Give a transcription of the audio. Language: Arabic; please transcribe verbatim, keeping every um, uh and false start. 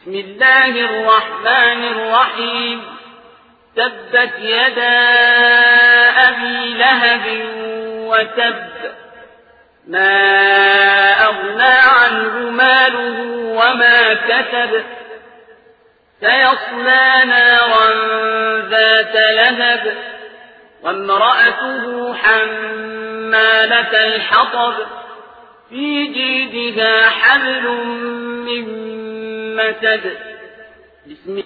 بسم الله الرحمن الرحيم تبت يدا أبي لهب وتب ما أغنى عنه ماله وما كسب سيصلى نارا ذات لهب وامرأته حمالة الحطب في جيدها حبل من مسد. بسم